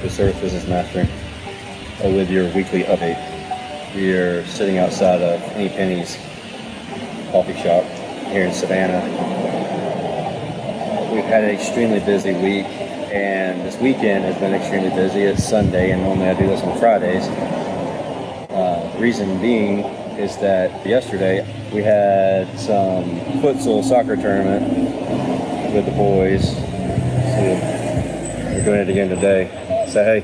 the Service Business Master with your weekly update. We are sitting outside of Any Penny's coffee shop here in Savannah. We've had an extremely busy week, and this weekend has been extremely busy. It's Sunday, and normally I do this on Fridays. Reason being is that yesterday we had some futsal soccer tournament with the boys. So we're doing it again today. Say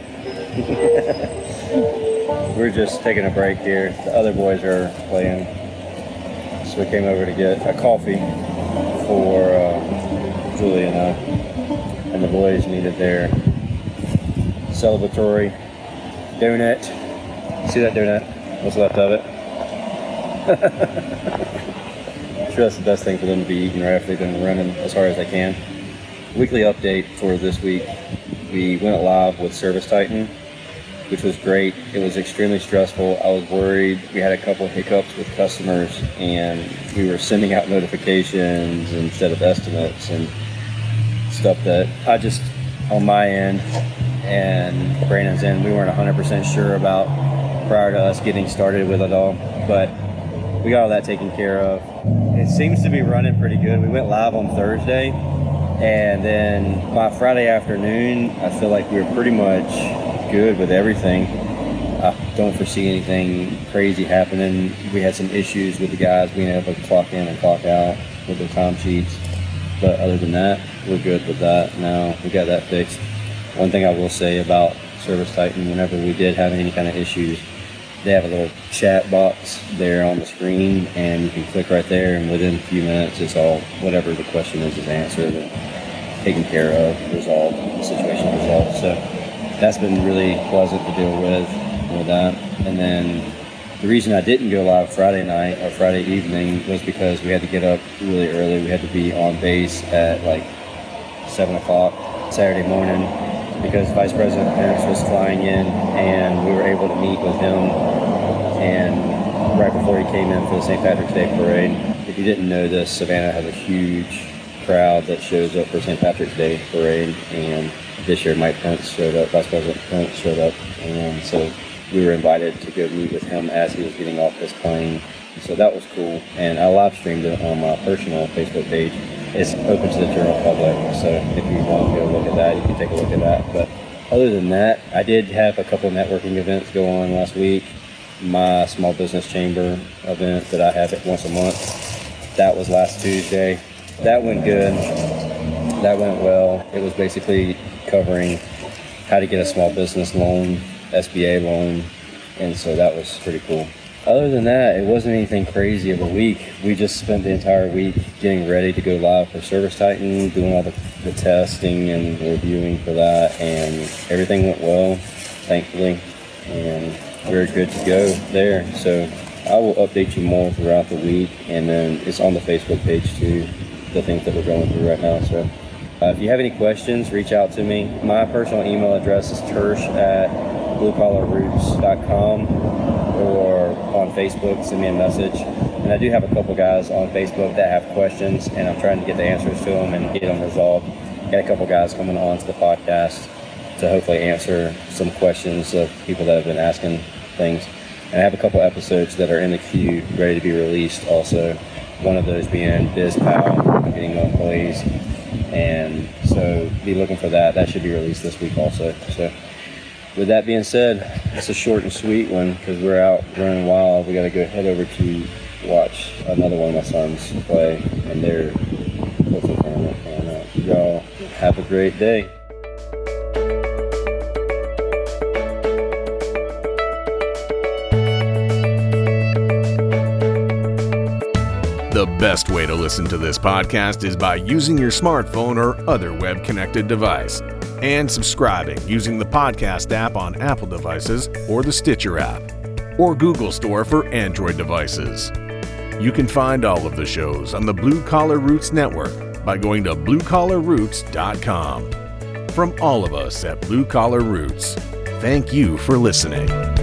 hey. We're just taking a break here. The other boys are playing. So we came over to get a coffee for Julie and I. And the boys needed their celebratory donut. See that donut? What's left of it? I'm sure that's the best thing for them to be eating right after they've been running as hard as they can. Weekly update for this week. We went live with Service Titan, which was great. It was extremely stressful. I was worried. We had a couple hiccups with customers, and we were sending out notifications instead of estimates and stuff that I just, on my end and Brandon's end, we weren't 100% sure about prior to us getting started with it all, but we got all that taken care of. It seems to be running pretty good. We went live on Thursday, and then by Friday afternoon, I feel like we were pretty much good with everything. I don't foresee anything crazy happening. We had some issues with the guys being able to clock in and clock out with their time sheets, but other than that, we're good with that now. We got that fixed. One thing I will say about Service Titan, whenever we did have any kind of issues, they have a little chat box there on the screen, and you can click right there, and within a few minutes, it's all, whatever the question is answered and taken care of, resolved, the situation resolved. So that's been really pleasant to deal with that. And then the reason I didn't go live Friday night or Friday evening was because we had to get up really early. We had to be on base at like 7 o'clock Saturday morning, because Vice President Pence was flying in, and we were able to meet with him, and right before he came in for the St. Patrick's Day Parade. If you didn't know this, Savannah has a huge crowd that shows up for St. Patrick's Day Parade, and this year Mike Pence showed up, Vice President Pence showed up, and so we were invited to go meet with him as he was getting off his plane. So that was cool, and I live streamed it on my personal Facebook page. It's open to the general public, so if you want to go look at that, you can take a look at that. But other than that, I did have a couple networking events go on last week. My small business chamber event that I have once a month, that was last Tuesday. That went good. That went well. It was basically covering how to get a small business loan, SBA loan, and so that was pretty cool. Other than that, it wasn't anything crazy of a week. We just spent the entire week getting ready to go live for Service Titan, doing all the testing and reviewing for that, and everything went well, thankfully, and we're good to go there. So I will update you more throughout the week, and then it's on the Facebook page too, the things that we're going through right now. So if you have any questions, reach out to me. My personal email address is tersh@bluecollarroots.com, or on Facebook, send me a message. And I do have a couple guys on Facebook that have questions, and I'm trying to get the answers to them and get them resolved. Got a couple guys coming on to the podcast to hopefully answer some questions of people that have been asking things. And I have a couple episodes that are in the queue ready to be released also. One of those being BizPal, getting no employees. And so be looking for that. That should be released this week also. So with that being said, it's a short and sweet one because we're out running wild. We got to go head over to watch another one of my sons play, and they're football tournament. And y'all have a great day. The best way to listen to this podcast is by using your smartphone or other web-connected device, and subscribing using the podcast app on Apple devices or the Stitcher app, or Google Store for Android devices. You can find all of the shows on the Blue Collar Roots Network by going to bluecollarroots.com. From all of us at Blue Collar Roots, thank you for listening.